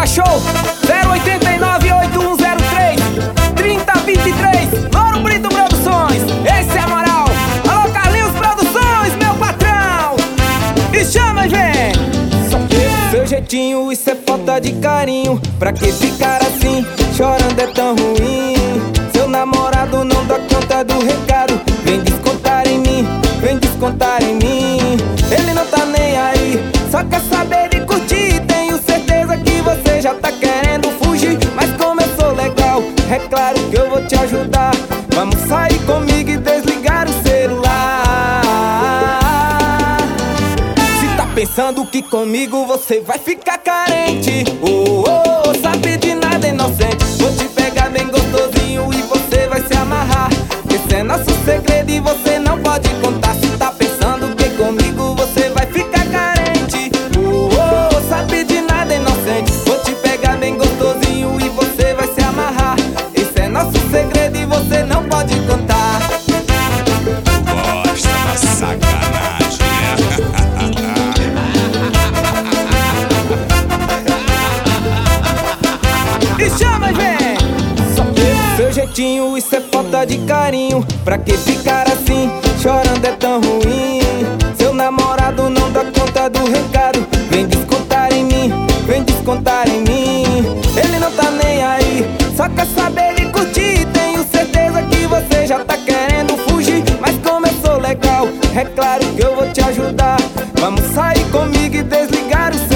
Show 089-8103-3023 Mauro Brito Produções, esse é a moral. Alô Carlinhos Produções, meu patrão. E chama e vem. Só pelo seu jeitinho, isso é falta de carinho. Pra que ficar assim, chorando é tão ruim? Seu namorado não dá conta do recado. Vem descontar em mim, vem descontar em mim. Ele não tá nem aí, só quer saber de curtir. Tenho certeza que você já tá querendo fugir, mas como eu sou legal, é claro que eu vou te ajudar. Vamos sair comigo e desligar o celular. Se tá pensando que comigo você vai ficar carente, sabe de nada, inocente. Vou te pegar bem gostosinho e você vai se amarrar. Esse é nosso segredo e você não pode contar. Se tá pensando que comigo você vai ficar carente, sabe de nada, inocente. Vou te pegar bem gostosinho e você vai se amarrar. Esse é nosso segredo e você não pode contar. Gosta da sacanagem, E chama e vem. Só pelo seu jeitinho, isso é falta de carinho. Pra que ficar assim, chorando é tão ruim? Seu namorado não dá conta do recado. Vem descontar em mim, vem descontar em mim. Ele não tá nem aí, só quer saber de curtir. Tenho certeza que você já tá querendo fugir, mas como eu sou legal, é claro que eu vou te ajudar. Vamos sair comigo e desligar o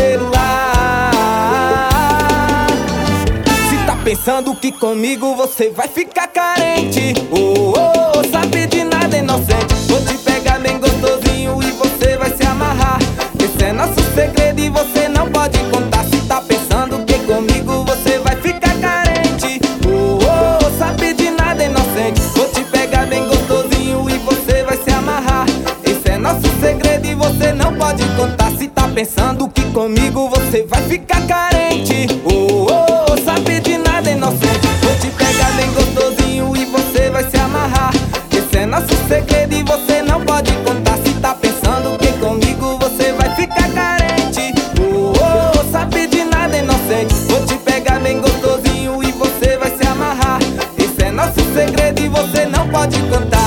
celular. Se tá pensando que comigo você vai ficar carente, sabe de nada, inocente. Vou te pegar bem gostosinho e você vai se amarrar. Esse é nosso segredo e você não pode contar. Se tá pensando que comigo você vai ficar carente, sabe de nada, inocente. Vou te pegar bem gostosinho e você vai se amarrar. Esse é nosso segredo e você não pode contar. Se tá pensando que comigo você vai ficar carente, sabe de nada, inocente. Vou te pegar bem gostosinho e você vai se amarrar. Esse é nosso segredo e você não pode contar. Se tá pensando que comigo você vai ficar carente, sabe de nada, inocente. Vou te pegar bem gostosinho e você vai se amarrar. Esse é nosso segredo e você não pode contar.